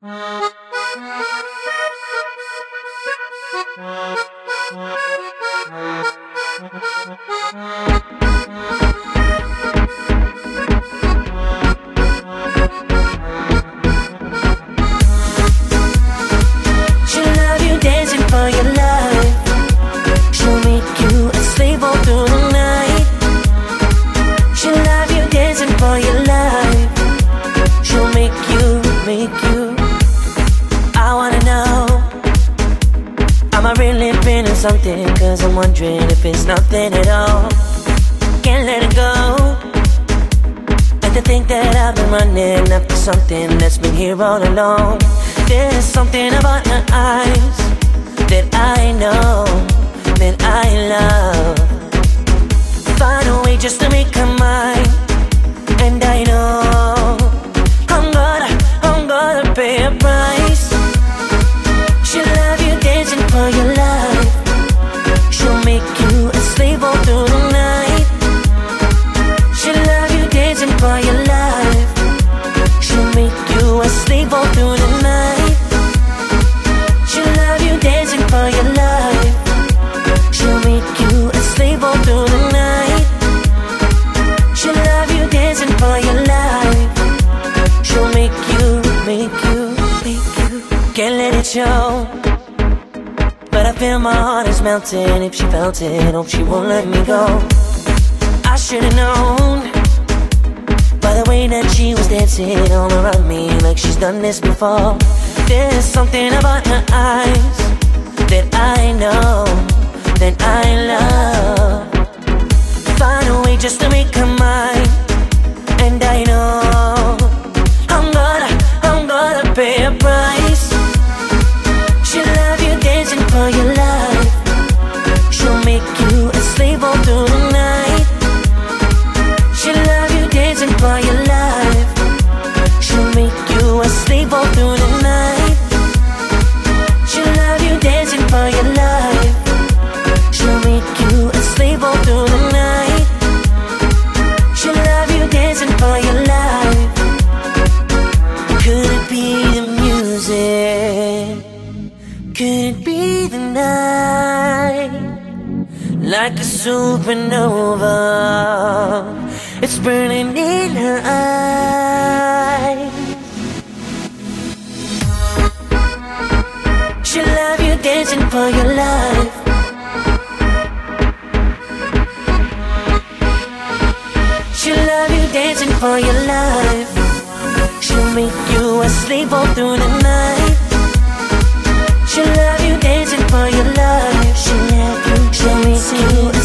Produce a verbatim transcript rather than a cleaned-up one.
Something, cause I'm wondering if it's nothing at all. Can't let it go. Like to think that I've been running after something that's been here all along. There's something about her eyes that I know, that I love. Find a way just to make her mine. And I know I'm gonna, I'm gonna pay a price. She'll love you dancing for your life. She'll make you a slave all through the night. She'll love you dancing for your life. She'll make you a slave all through the night. She'll love you dancing for your life. She'll make you a slave all through the night. She'll love you dancing for your life. She'll make you, make you, make you. Can't let it show, but I feel my heart is melting. If she felt it, hope she won't let me go. I should've known by the way that she was dancing all around me, like she's done this before. There's something about her eyes that I know, that I love. Find a way just to make her mine. And I know I'm gonna, I'm gonna pay a price. She'll love you dancing for your life. She'll make you a slave all through the night. She'll love you dancing for your life. She'll make you a slave all through the night. She'll love you dancing for your life. She'll make you a slave all through the night. She'll love you dancing for your life. Could it be the music? Could it be the night? Like a supernova, it's burning in her eyes. She'll love you dancing for your life. She'll love you dancing for your life. She'll make you a slave all through the night. She'll love you dancing for your life. She'll love you, she'll make you